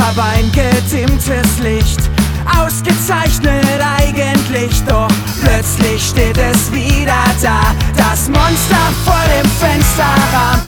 aber ein gedimmtes Licht. Ausgezeichnet eigentlich, doch plötzlich steht es wieder da. Das Monster vor dem Fensterrahmen.